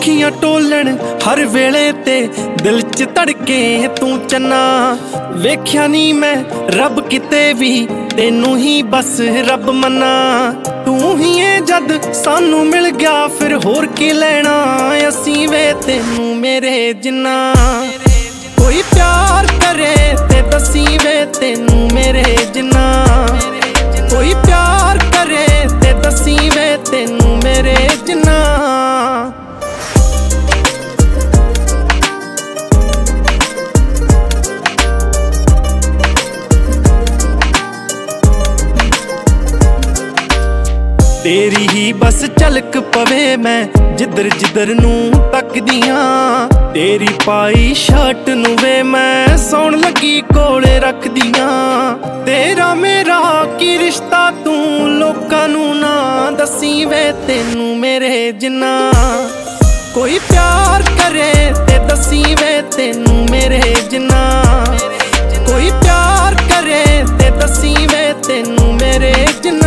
ਅੱਖੀਆਂ ਟੋਲਣ ਹਰ ਵੇਲੇ ਤੇ ਦਿਲ 'ਚ ਧੜਕੇ ਤੂੰ ਚੰਨਾ। ਵੇਖਿਆ ਨਹੀਂ ਮੈਂ ਰੱਬ ਕਿਤੇ ਵੀ, ਤੈਨੂੰ ਹੀ ਬਸ ਰੱਬ ਮੰਨਾ। ਤੂੰ ਹੀ ਏ ਜਦ ਸਾਨੂੰ ਮਿਲ ਗਿਆ, ਫਿਰ ਹੋਰ ਕੀ ਲੈਣਾ ਅਸੀਂ ਵੇ ਤੈਨੂੰ ਮੇਰੇ ਜਿੰਨਾ। ਕੋਈ ਪਿਆਰ ਕਰੇ ਤੇ ਦੱਸੀ ਵੇ ਤੈਨੂੰ ਮੇਰੇ ਜਿੰਨਾ। ਕੋਈ ਪਿਆਰ ਕਰੇ ਤੇ ਦੱਸੀ ਵੇ ਤੈਨੂੰ ਮੇਰੇ ਜਿੰਨਾ। ਤੇਰੀ ਹੀ ਬਸ ਝਲਕ ਪਵੇ ਮੈਂ ਜਿੱਧਰ ਜਿੱਧਰ ਨੂੰ ਤੱਕਦੀਆਂ। ਤੇਰੀ ਪਾਈ ਸ਼ਰਟ ਨੂੰ ਵੇ ਮੈਂ ਸੌਣ ਲੱਗੀ ਕੋਲੇ ਰੱਖਦੀਆਂ। ਤੇਰਾ ਮੇਰਾ ਕੀ ਰਿਸ਼ਤਾ ਤੂੰ ਲੋਕਾਂ ਨੂੰ ਨਾ ਦੱਸੀ ਵੇ ਤੈਨੂੰ ਮੇਰੇ ਜਿੰਨਾ। ਕੋਈ ਪਿਆਰ ਕਰੇ ਤੇ ਦੱਸੀ ਵੇ ਤੈਨੂੰ ਮੇਰੇ ਜਿੰਨਾ। ਕੋਈ ਪਿਆਰ ਕਰੇ ਤੇ ਦੱਸੀ ਵੇ ਤੈਨੂੰ ਮੇਰੇ ਜਿੰਨਾ।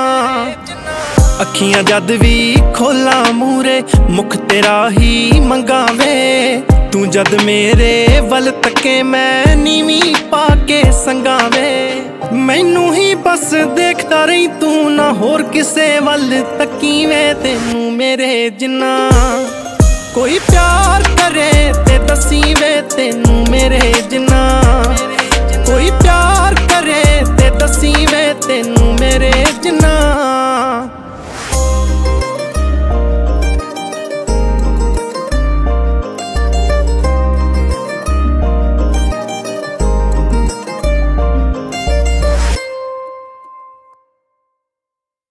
ਅੱਖੀਆਂ ਜਦ ਵੀ ਖੋਲਾਂ ਮੂਰੇ ਮੁਖ ਤੇਰਾ ਹੀ ਮੰਗਾਵੇ। ਤੂੰ ਜਦ ਮੇਰੇ ਵੱਲ ਤੱਕੇ ਮੈਂ ਨੀਵੀਂ ਪਾ ਕੇ ਸੰਗਾਵੇ। ਮੈਨੂੰ ਹੀ ਬਸ ਦੇਖਦਾ ਰਹੀ ਤੂੰ, ਨਾ ਹੋਰ ਕਿਸੇ ਵੱਲ ਤੱਕੀ ਵੇ ਤੈਨੂੰ ਮੇਰੇ ਜਿੰਨਾ। ਕੋਈ ਪਿਆਰ ਕਰੇ ਤੇ ਦੱਸੀ ਵੇ ਤੈਨੂੰ ਮੇਰੇ ਜਿੰਨਾ। ਕੋਈ ਪਿਆਰ ਕਰੇ ਤੇ ਦੱਸੀ ਵੇ ਤੈਨੂੰ ਮੇਰੇ ਜਿੰਨਾ।